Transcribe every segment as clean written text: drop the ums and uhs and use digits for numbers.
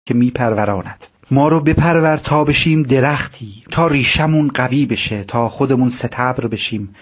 که میپروراند. ما رو بپرور تا بشیم درختی، تا ریشمون قوی بشه، تا خودمون ستبر بشیم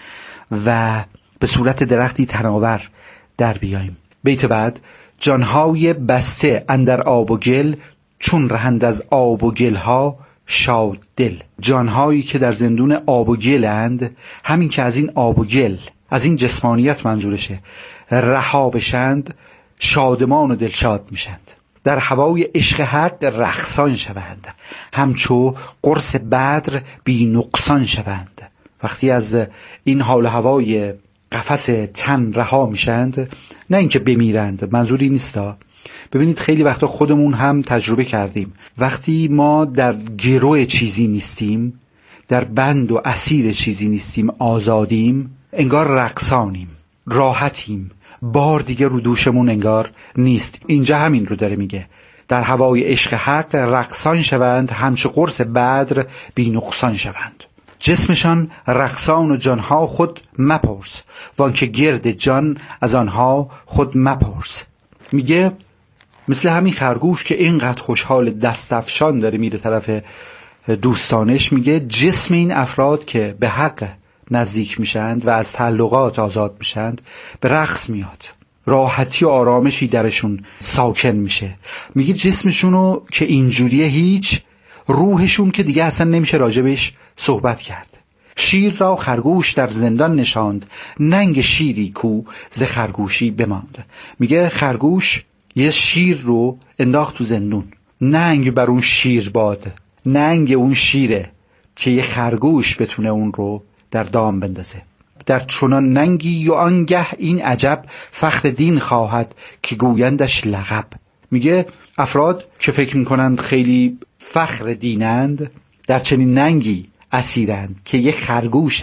و به صورت درختی تناور در بیاییم. بیت بعد: جانهای بسته اندر آب و گل، چون رهند از آب و گلها شاد دل. جانهایی که در زندون آب و گلند، همین که از این آب و گل، از این جسمانیت منظورشه، رها بشند، شادمان و دلشاد میشند، در هوای عشق حق رقصان شوند، همچو قرص بدر بی نقصان شوند. وقتی از این حال و هوای قفس تن رها میشند، نه اینکه بمیرند، منظوری نیستا. ببینید خیلی وقتا خودمون هم تجربه کردیم، وقتی ما در گروه چیزی نیستیم، در بند و اسیر چیزی نیستیم، آزادیم، انگار رقصانیم، راحتیم، بار دیگه رو دوشمون انگار نیست. اینجا همین رو داره میگه: در هوای عشق حق رقصان شوند، همچو قرص بدر بی نقصان شوند. جسمشان رقصان و جانها خود مپرس، وانکه گرد جان از آنها خود مپرس. میگه مثل همین خرگوش که اینقدر خوشحال دستفشان داره میره طرف دوستانش، میگه جسم این افراد که به حق نزدیک میشند و از تعلقات آزاد میشند به رقص میاد، راحتی و آرامشی درشون ساکن میشه. میگه جسمشونو که اینجوریه، هیچ، روحشون که دیگه اصلا نمیشه راجبش صحبت کرد. شیر را خرگوش در زندان نشاند، ننگ شیری کو ز خرگوشی بماند. میگه خرگوش یه شیر رو انداخت تو زندون، ننگ بر اون شیر باد، ننگ اون شیره که یه خرگوش بتونه اون رو در دام بندازه. در چنان ننگی و آنگه این عجب، فخر دین خواهد که گویندش لقب. میگه افراد که فکر میکنند خیلی فخر دینند، در چنین ننگی اسیرند که یه خرگوش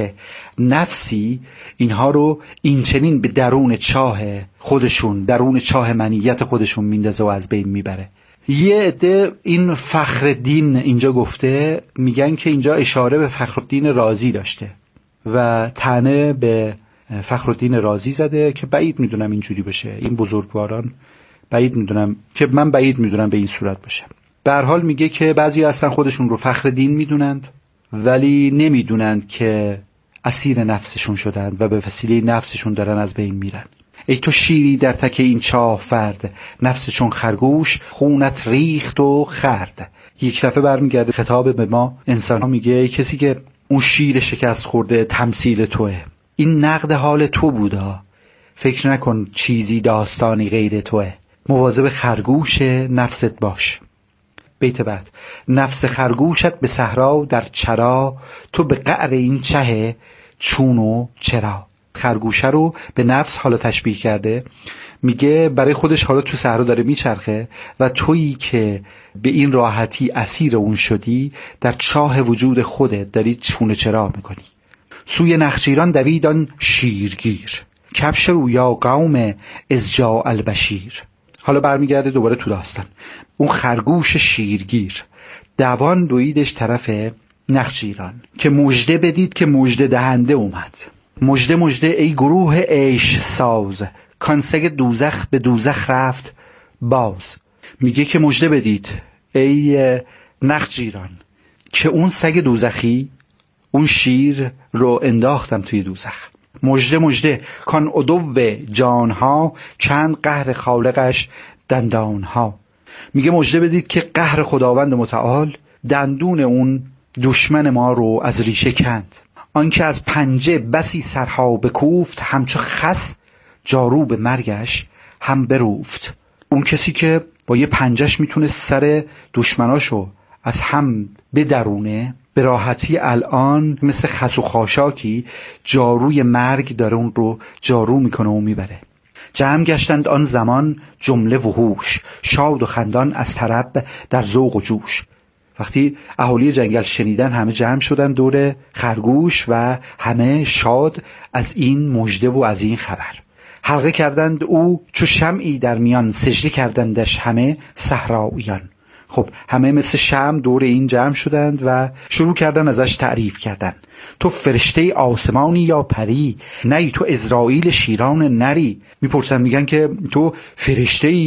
نفسی اینها رو این چنین به درون چاه خودشون، درون چاه منیت خودشون میندازه و از بین میبره. یه عده این فخرالدین اینجا گفته، میگن که اینجا اشاره به فخرالدین رازی داشته و طعنه به فخرالدین رازی زده که بعید میدونم اینجوری باشه. این بزرگواران بعید میدونم به این صورت باشه. به هر حال میگه که بعضی هستن خودشون رو فخرالدین میدونند ولی نمیدونند که اسیر نفسشون شدند و به وسیله نفسشون دارن از بین میرن. ای تو شیری در تک این چاه فرد، نفس چون خرگوش خونت ریخت و خرد. یک دفعه برمیگرده خطاب به ما انسان ها، میگه ای کسی که اون شیر شکست خورده تمثیل توه، این نقد حال تو بودا، فکر نکن چیزی داستانی غیر توه، مواظب خرگوش نفست باش. بیت بعد: نفس خرگوشت به صحرا در چرا، تو به قعر این چه چون و چرا. خرگوشه رو به نفس حالا تشبیه کرده، میگه برای خودش حالا تو صحرا داره میچرخه و تویی که به این راحتی اسیر اون شدی، در چاه وجود خودت داری چون و چرا میکنی. سوی نخجیران دویدان شیرگیر، کبش رو یا قوم از جا البشیر. حالا برمیگرده دوباره تو داستان. اون خرگوش شیرگیر دوان دویدش طرف نخجیران که مژده بدید که مژده دهنده اومد. مژده مژده ای گروه عیش ساز، کان سگ دوزخ به دوزخ رفت باز. میگه که مژده بدید ای نخجیران که اون سگ دوزخی، اون شیر رو انداختم توی دوزخ. مژده مژده کان عدو جانها، چند قهر خالقش دندانها. میگه مژده بدید که قهر خداوند متعال دندون اون دشمن ما رو از ریشه کند. آنکه از پنجه بسی سرها بکوفت، همچو خس جارو به مرگش هم بروفت. اون کسی که با یه پنجش میتونه سر دشمناشو از هم بدرونه، به راحتی الان مثل خس و خاشاکی جاروی مرگ داره اون رو جارو میکنه و میبره. جمع گشتند آن زمان جمله وحوش، شاد و خندان از طرب در ذوق و جوش. وقتی اهالی جنگل شنیدن همه جمع شدن دور خرگوش و همه شاد از این مژده و از این خبر. حلقه کردند او چو شمعی در میان، سجده کردندش همه صحراییان. خب همه مثل شمع دور این جمع شدند و شروع کردن ازش تعریف کردن. تو فرشته آسمانی یا پری، نه تو عزرائیل شیران نری. میپرسن میگن که تو فرشته ای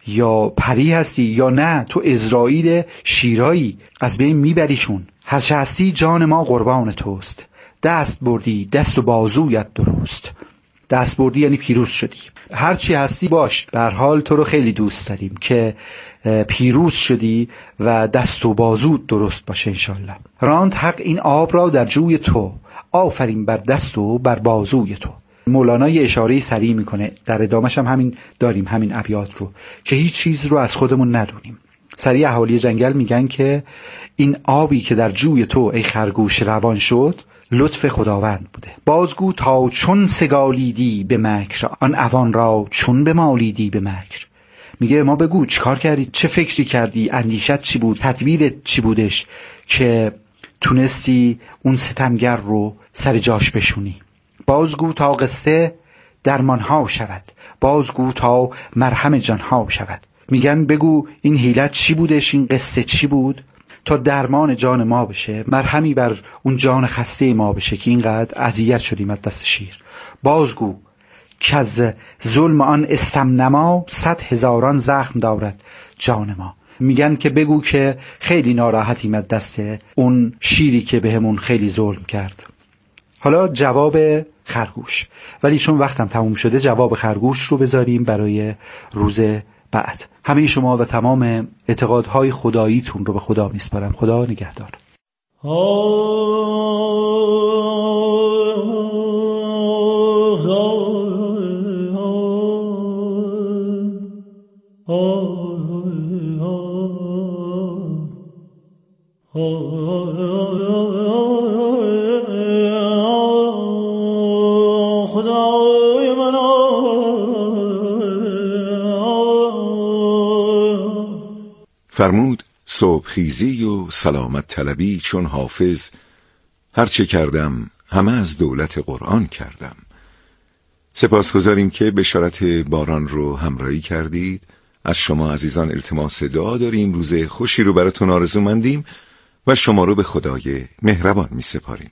یا پری هستی یا نه تو عزرائیل شیرایی، از بین میبریشون. هرچه هستی جان ما قربان توست، دست بردی دست و بازویت درست. دست بردی یعنی پیروز شدی. هرچی هستی باش، به هر حال تو رو خیلی دوست داریم که پیروز شدی و دست و بازود درست باشه انشالله. راند حق این آب را در جوی تو، آفرین بر دست و بر بازوی تو. مولانا یه اشاره سریع میکنه، در ادامهش هم همین داریم، همین ابیات رو، که هیچ چیز رو از خودمون ندونیم. سریع اهالی جنگل میگن که این آبی که در جوی تو ای خرگوش روان شد لطف خداوند بوده. بازگو تا چون سگالیدی به مکر، آن اوان را چون بمالیدی به مکر. میگه ما بگو چی کار کردی، چه فکری کردی، اندیشت چی بود، تدبیرت چی بودش که تونستی اون ستمگر رو سر جاش بشونی. بازگو تا قصه درمانها شود، بازگو تا مرهم جانها شود. میگن بگو این حیلت چی بودش، این قصه چی بود تا درمان جان ما بشه، مرهمی بر اون جان خسته ما بشه که اینقدر اذیت شدیم از دست شیر. بازگو که از ظلم آن استمنما 100,000 زخم دارد جان ما. میگن که بگو که خیلی ناراحتیم از دست اون شیری که بهمون خیلی ظلم کرد. حالا جواب خرگوش، ولی چون وقتم تموم شده جواب خرگوش رو بذاریم برای روز بعد. همه شما و تمام اعتقادهای خداییتون رو به خدا میسپارم. خدا نگهدار. فرمود صبحخیزی و سلامت طلبی چون حافظ، هرچه کردم همه از دولت قرآن کردم. سپاسگزاریم که بشارت باران رو همراهی کردید. از شما عزیزان التماس دعا داریم، روز خوشی رو براتون آرزومندیم و شما رو به خدای مهربان می سپاریم.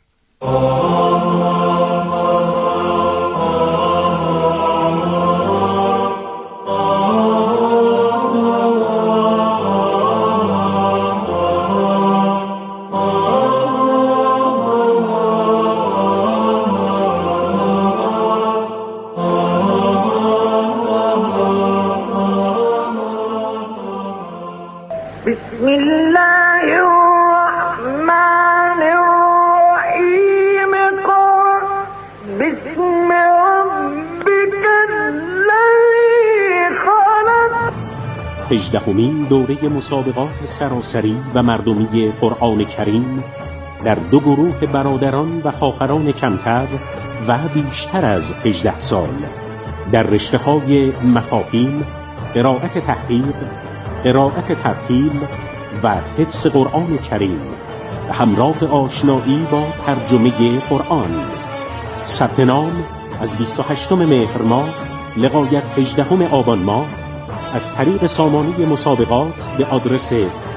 بسم الله الرحمن الرحیم. قل بسم ربک الذی خلق. 18مین دوره مسابقات سراسری و مردمی قرآن کریم در 2 گروه برادران و خواهران کمتر و بیشتر از 18 سال در رشته‌های مفاهیم، قرائت تحقیق، قرائت ترتیل و حفظ قرآن کریم و همراه آشنایی با ترجمه قرآن. ثبت نام از 28 مهر ماه لغایت 18 آبان ماه از طریق سامانه مسابقات به آدرس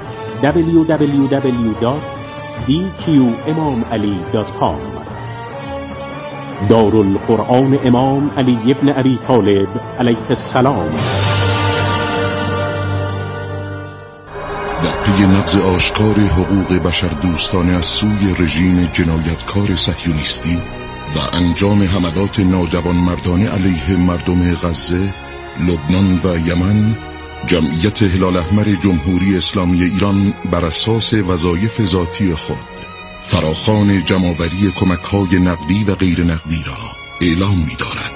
www.dqimamali.com. دارالقرآن امام علی ابن ابی طالب علیه السلام. در پی نقض آشکار حقوق بشر دوستانه از سوی رژیم جنایتکار صهیونیستی و انجام حملات ناجوانمردانه علیه مردم غزه، لبنان و یمن، جمعیت هلال احمر جمهوری اسلامی ایران بر اساس وظایف ذاتی خود فراخوان جمع‌آوری کمک‌های نقدی و غیر نقدی را اعلام می‌دارد.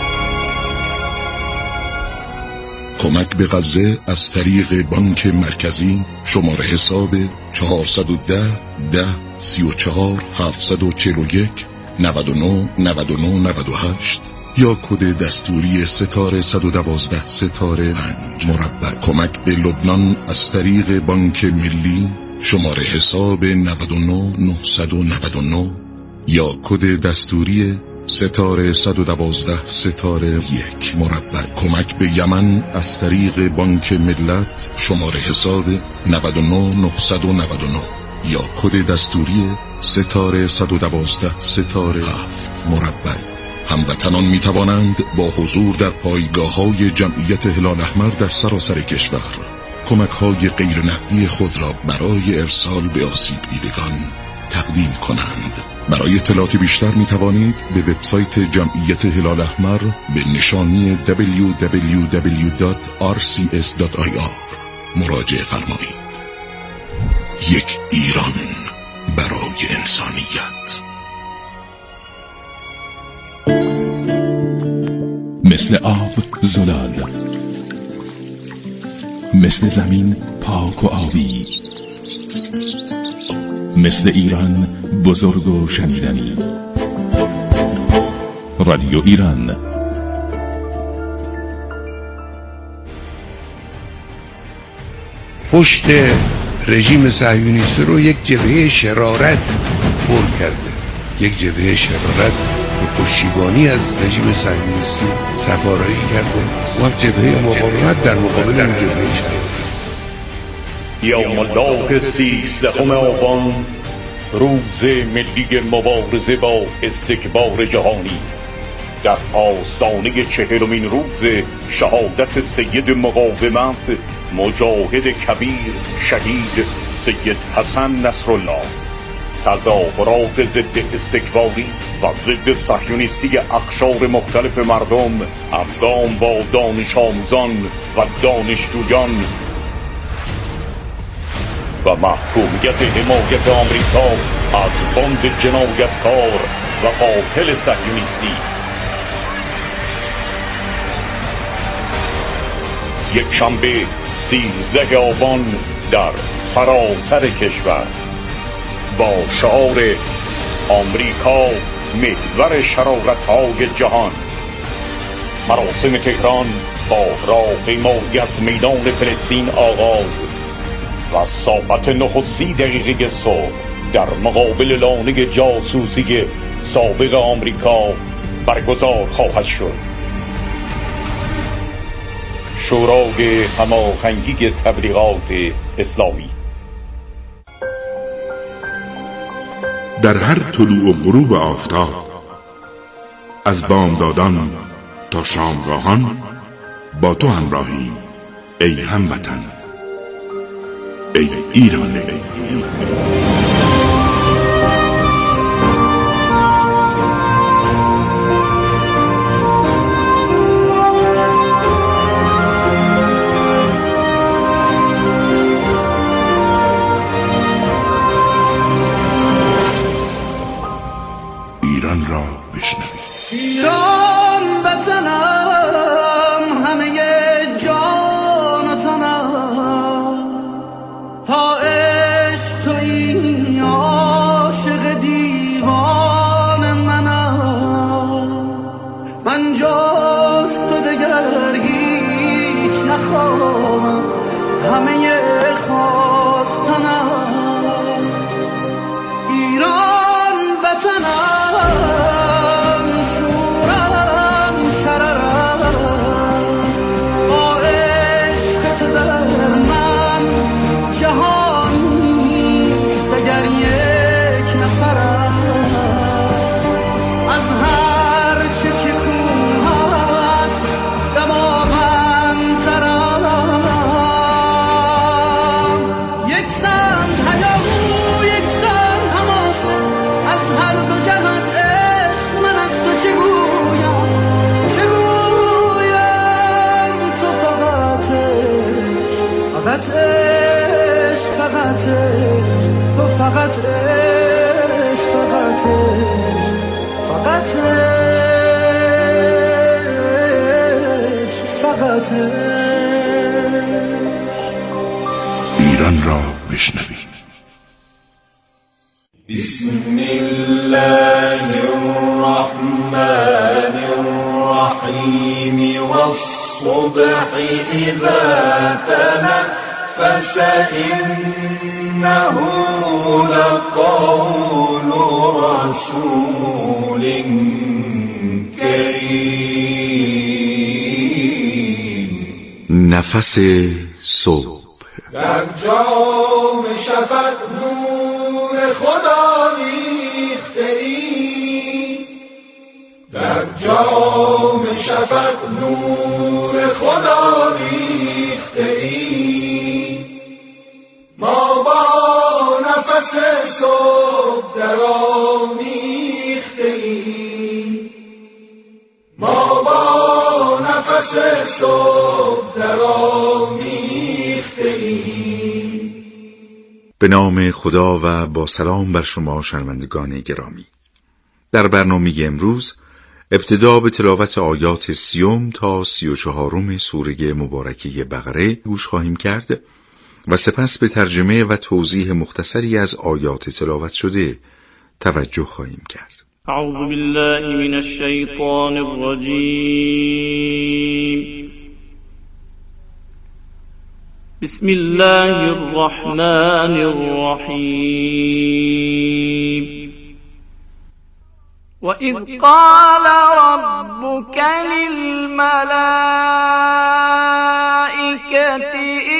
کمک به غزه از طریق بانک مرکزی شماره حساب 410 10 34 741 99 99 98 یا کد دستوری ستاره 112 ستاره 5 مربع. کمک به لبنان از طریق بانک ملی شماره حساب 99 999 یا کد دستوری ستاره 112 ستاره 1 مربع. کمک به یمن از طریق بانک ملت شماره حساب 99 999 یا کد دستوری ستاره 112 ستاره 7 مربع. هموطنان می توانند با حضور در پایگاه‌های جمعیت هلال احمر در سراسر کشور کمک‌های غیر نقدی خود را برای ارسال به آسیب دیدگان تقدیم کنند. برای اطلاعات بیشتر می توانید به وبسایت جمعیت هلال احمر به نشانی www.rcs.ir مراجعه فرمایید. یک ایران برای انسانیت. مثل آب زلال، مثل زمین پاک و آبی، مثل ایران بزرگ و شنیدنی. رادیو ایران. پشت رژیم صهیونیستی رو یک جبهه شرارت پر کرده، یک جبهه شرارت به پشتیبانی از رژیم صهیونیستی سفارایی کرده و جبهه مقاومت در مقابل اون جبهه شرارت. یوم الله 13 آبان، روز ملی مبارزه با استکبار جهانی، در آستانه 40مین روز شهادت سید مقاومت مجاهد کبیر شهید سید حسن نصرالله، تظاهرات ضد استکباری و ضد صهیونیستی اقشار مختلف مردم، همگام با دانش آموزان و دانشجویان و محکومیت حمایت آمریکا از بند جنایتکار و قاتل صهیونیستی. یک شنبه 13 آبان در سراسر کشور با شعار آمریکا محور شرارت‌های جهان، مراسم تهران با راهپیمایی از میدان فلسطین آغاز و ساعت 9:30 صبح در مقابل لانه جاسوسی سابق آمریکا برگزار خواهد شد. شورای هماهنگی تبلیغات اسلامی. در هر طلوع و غروب آفتاب، از بامدادان تا شامگاهان با تو همراهیم ای هموطن، ای ایران. ایران را بشنوید. ایران وطنم، همه جان و تنم، تا عشق تویی عاشق دیوان منم. من جز تو دگر هیچ نخواهم، همه خواستنم. ایران وطنم، شورم شررم، با عشق تو در من جهان نیست دگر یک نفرم. از هر چه که کوه هست دماغم‌ترم. یک سمت هیاهو، یک سمت حماسه، از هر دو جهت عشق من از تو چه گویم، چه گویم. تو فقط عشق، فقط عشق، فقط عشق، تو فقط عشق، فقط عشق، فقط عشق، فقط عشق. ایران را بشنوید. بسم الله الرحمن الرحیم والصبح إذا تنفس إنه لقول رسول کریم. نفس صبح در جام شفق نور خدا ریخته ای، در جام شفق نور خدا ریخته ای، ما با نفس صبح درامیخته ای، ما با نفس صبح درامیخته ای. به نام خدا و با سلام بر شما شنوندگان گرامی. در برنامه امروز ابتدا به تلاوت آیات 30 تا 34 سوره مبارکه بقره گوش خواهیم کرد و سپس به ترجمه و توضیح مختصری از آیات تلاوت شده توجه خواهیم کرد. اعوذ بالله من الشیطان الرجیم. بسم الله الرحمن الرحیم. وَإِذْ قَالَ رَبُّكَ لِلْمَلَائِكَةِ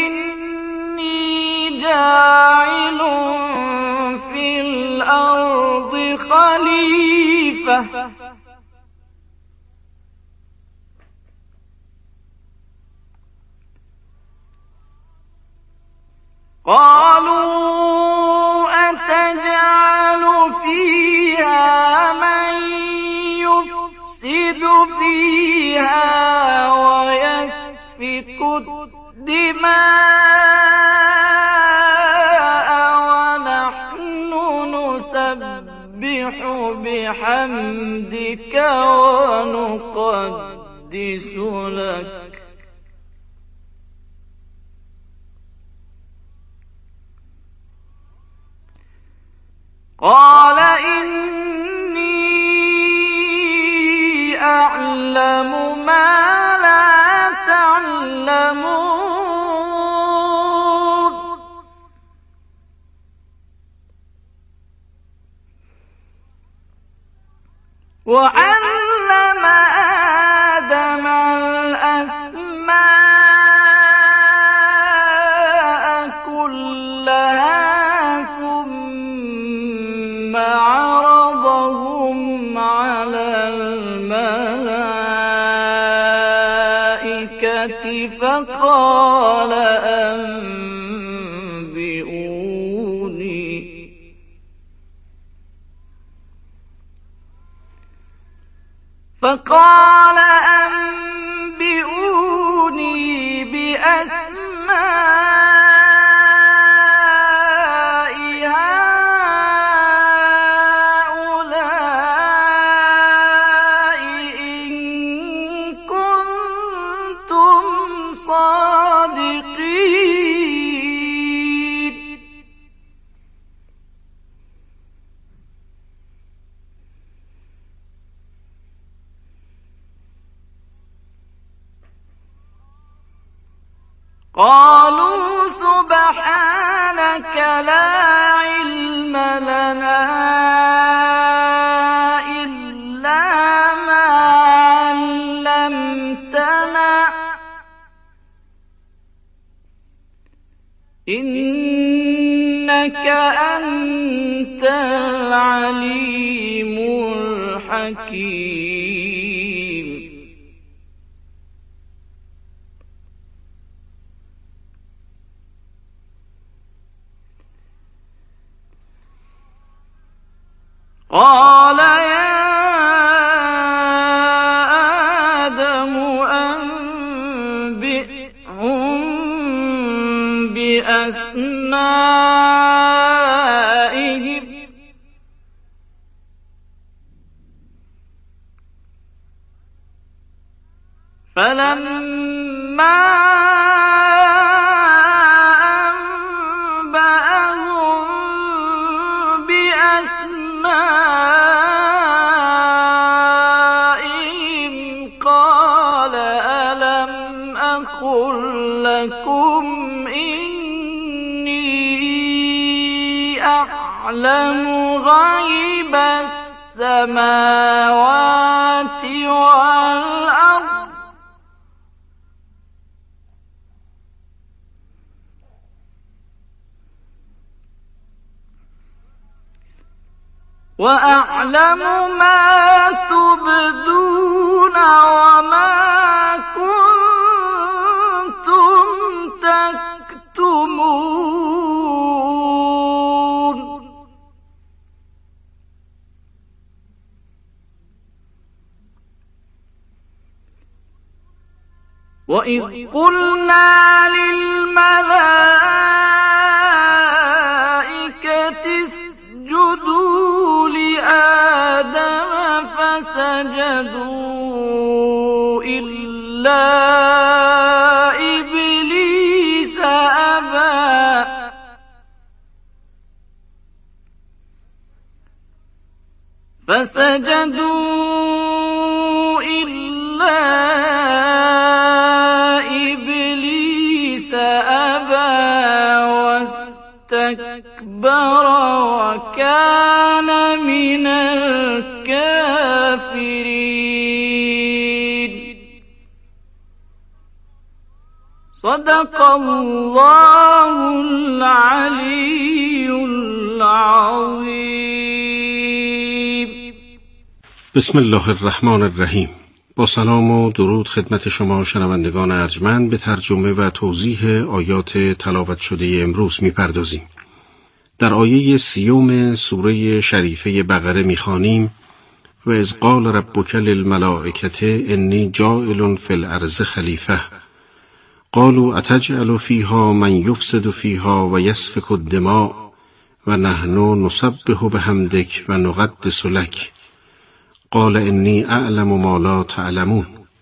إِنِّي جَاعِلٌ فِي الْأَرْضِ خَلِيفَةً قالوا أتجعل فيها من يفسد فيها ويسفك الدماء ونحن نسبح بحمدك ونقدس لك قال إني أعلم ما لا تعلمون وعلم آدم الأسماء كلها ثم عرضهم على الملائكة فقال أنبئوني بأسماء هؤلاء إن كنتم صادقين قالوا سبحانك لا علم لنا إلا ما علمتنا إنك أنت العليم الحكيم. قال يا آدم أنبئهم بأسمائهم فلما أنبأهم بأسمائهم قال ألم أقل لكم إني أعلم غيب السماوات والأرض وأعلم ما تبدون وما كنتم تكتمون وإذ قلنا للملائكة اسجدوا لآدم فسجدوا إلا إبليس أبى واستكبر وكان من الكافرين. صدق الله العلی العظیم. بسم الله الرحمن الرحیم. با سلام و درود خدمت شما شنوندگان ارجمند به ترجمه و توضیح آیات تلاوت شده امروز می‌پردازیم. در آیه 30 سوره شریفه بقره می‌خوانیم و اذ قال ربک للملائکة انی جاعل فی الارض خلیفه قالوا اتجعل فیها من یفسد فیها و یسفک الدماء و نحن نسبح بحمدک و نقدس لک قال انی اعلم ما لا تعلمون.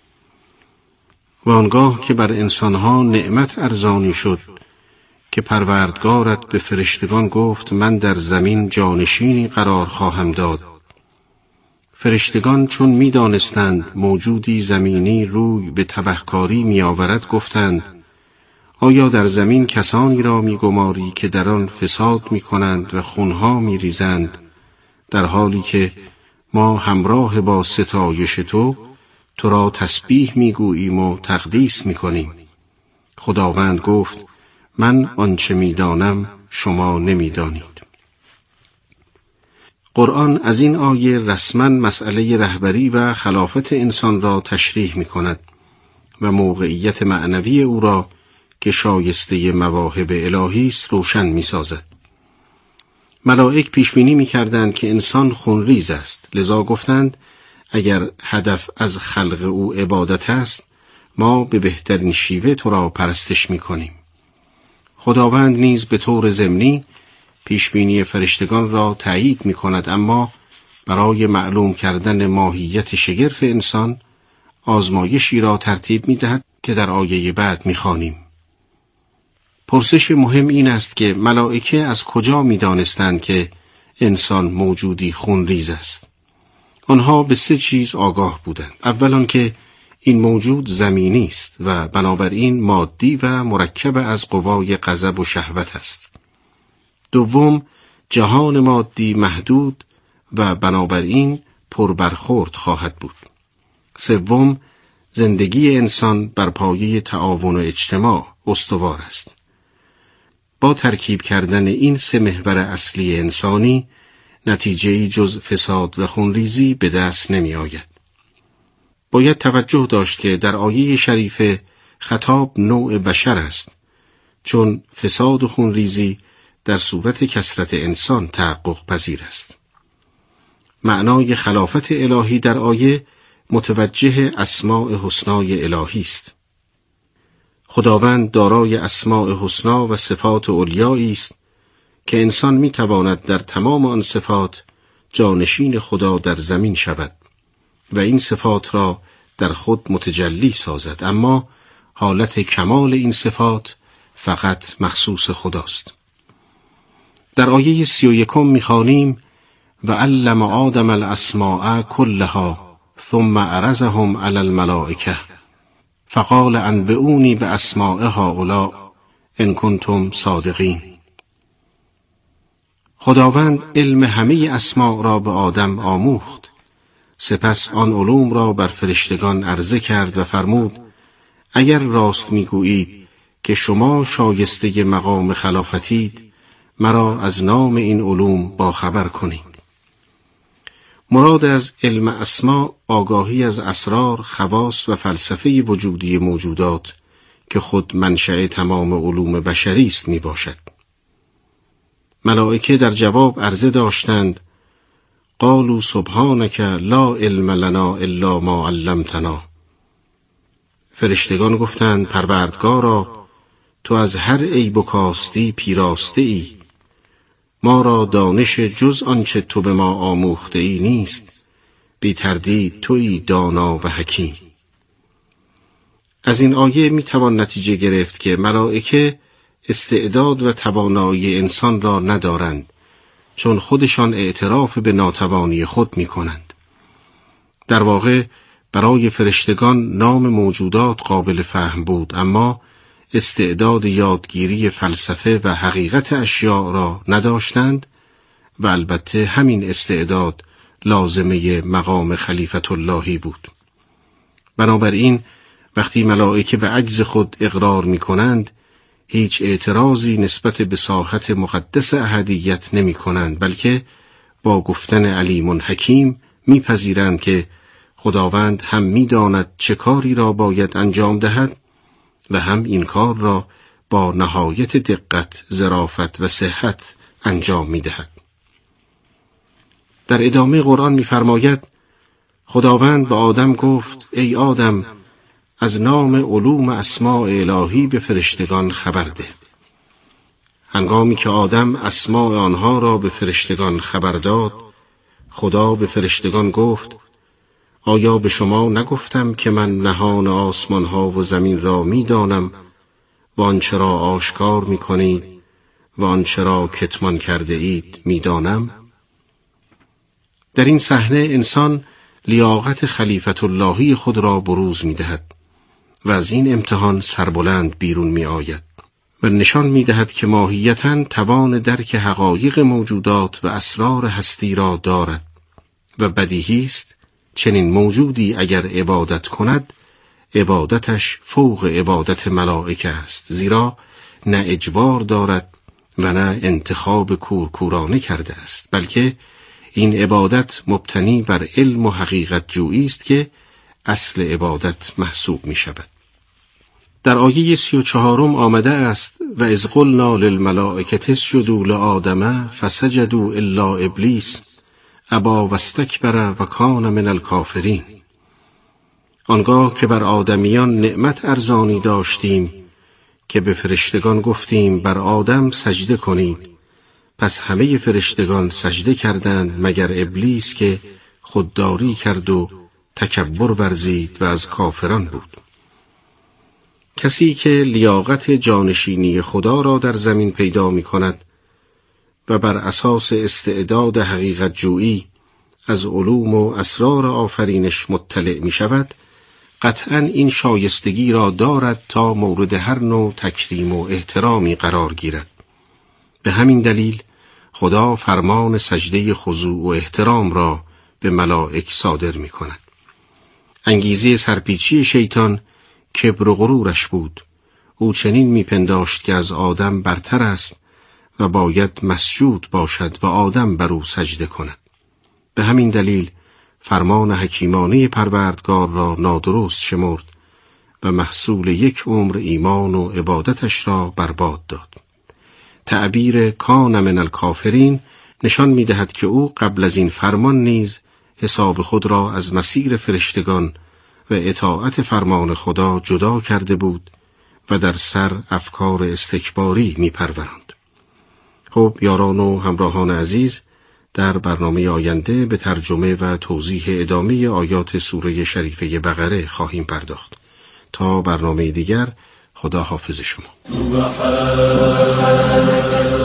و آنگاه که بر انسانها نعمت ارزانی شد که پروردگارت به فرشتگان گفت من در زمین جانشینی قرار خواهم داد. فرشتگان چون می دانستند موجودی زمینی روی به تبهکاری می آورد گفتند آیا در زمین کسانی را می گماری که در آن فساد می کنند و خونها می ریزند در حالی که ما همراه با ستایش تو را تسبیح می گوییم و تقدیس می کنیم. خداوند گفت من آنچه می دانم شما نمی دانید. قرآن از این آیه رسما مسئله رهبری و خلافت انسان را تشریح می کند و موقعیت معنوی او را که شایسته مواهب الهی است روشن می سازد. ملائک پیشبینی می کردند که انسان خونریز است، لذا گفتند اگر هدف از خلق او عبادت است ما به بهترین شیوه تو را پرستش می کنیم. خداوند نیز به طور ضمنی پیشبینی فرشتگان را تایید می کند، اما برای معلوم کردن ماهیت شگرف انسان آزمایشی را ترتیب می دهد که در آیه بعد می خوانیم. پرسش مهم این است که ملائکه از کجا می دانستند که انسان موجودی خونریز است؟ آنها به 3 چیز آگاه بودند. اولا که این موجود زمینی است و بنابراین مادی و مرکب از قوای غضب و شهوت است. دوم، جهان مادی محدود و بنابراین پربرخورد خواهد بود. سوم، زندگی انسان بر پایه تعاون و اجتماع استوار است. با ترکیب کردن این 3 محور اصلی انسانی نتیجه‌ای جز فساد و خونریزی به دست نمی آید. باید توجه داشت که در آیه شریفه خطاب نوع بشر است، چون فساد و خونریزی در صورت کثرت انسان تحقق پذیر است. معنای خلافت الهی در آیه متوجه اسماء حسنای الهی است. خداوند دارای اسماء حسنا و صفات علیایی است که انسان می تواند در تمام آن صفات جانشین خدا در زمین شود و این صفات را در خود متجلی سازد، اما حالت کمال این صفات فقط مخصوص خداست. در آیه 31 می‌خوانیم و علم آدم الاسماء كلها ثم عرضهم على الملائکه فقال انبئونی باسماء هؤلاء ان کنتم صادقین. خداوند علم همه اسماء را به آدم آموخت، سپس آن علوم را بر فرشتگان عرضه کرد و فرمود اگر راست میگویید که شما شایسته مقام خلافتید مرا از نام این علوم باخبر کنید. مراد از علم اسما آگاهی از اسرار، خواص و فلسفه وجودی موجودات که خود منشأ تمام علوم بشری است می باشد. ملائکه در جواب عرضه داشتند: قالوا سبحانك لا علم لنا الا ما علمتنا. فرشتگان گفتند: پروردگارا، تو از هر عیب و کاستی پیراسته ای، ما را دانش جز آنچه تو به ما آموخته ای نیست، بی تردید تویی دانا و حکیم. از این آیه می توان نتیجه گرفت که ملائکه استعداد و توانایی انسان را ندارند، چون خودشان اعتراف به ناتوانی خود می کنند. در واقع برای فرشتگان نام موجودات قابل فهم بود، اما استعداد یادگیری فلسفه و حقیقت اشیاء را نداشتند و البته همین استعداد لازمه مقام خلیفت اللهی بود. بنابراین وقتی ملائکه به عجز خود اقرار می کنند، هیچ اعتراضی نسبت به ساحت مقدس احدیت نمی کنند، بلکه با گفتن علیم حکیم می پذیرند که خداوند هم می داند چه کاری را باید انجام دهد و هم این کار را با نهایت دقت، ظرافت و صحت انجام می دهد. در ادامه قرآن می فرماید: خداوند به آدم گفت: ای آدم، از نام علوم اسماء الهی به فرشتگان خبر ده. هنگامی که آدم اسماء آنها را به فرشتگان خبر داد، خدا به فرشتگان گفت: آیا به شما نگفتم که من نهان آسمان ها و زمین را می دانم و آنچه را آشکار می کنید و آنچه را کتمان کرده اید می دانم؟ در این صحنه انسان لیاقت خلیفت اللهی خود را بروز می دهد و از این امتحان سربلند بیرون می آید و نشان می دهد که ماهیتاً توان درک حقایق موجودات و اسرار هستی را دارد و بدیهی است چنین موجودی اگر عبادت کند، عبادتش فوق عبادت ملائکه است، زیرا نه اجبار دارد و نه انتخاب کورکورانه کرده است، بلکه این عبادت مبتنی بر علم و حقیقت جویی است که اصل عبادت محسوب می شود. در آیه 34 آمده است: و اذ قلنا للملائکة اسجدوا لآدم فسجدوا الا ابلیس ابا واستکبر و کان من الکافرین. آنگاه که بر آدمیان نعمت ارزانی داشتیم که به فرشتگان گفتیم بر آدم سجده کنید، پس همه فرشتگان سجده کردند مگر ابلیس که خودداری کرد و تکبر ورزید و از کافران بود. کسی که لیاقت جانشینی خدا را در زمین پیدا می کند و بر اساس استعداد حقیقت جویی از علوم و اسرار آفرینش مطلع می شود، قطعاً این شایستگی را دارد تا مورد هر نوع تکریم و احترامی قرار گیرد. به همین دلیل خدا فرمان سجده خضوع و احترام را به ملائک صادر می کند. انگیزه سرپیچی شیطان کبر و غرورش بود. او چنین می پنداشت که از آدم برتر است و باید مسجود باشد و آدم بر او سجده کند. به همین دلیل فرمان حکیمانه پروردگار را نادرست شمرد و محصول یک عمر ایمان و عبادتش را برباد داد. تعبیر کان من الکافرین نشان می دهد که او قبل از این فرمان نیز حساب خود را از مسیر فرشتگان و اطاعت فرمان خدا جدا کرده بود و در سر افکار استکباری می پروراند. خب یاران و همراهان عزیز، در برنامه آینده به ترجمه و توضیح ادامه آیات سوره شریفه بقره خواهیم پرداخت. تا برنامه دیگر، خدا حافظ شما.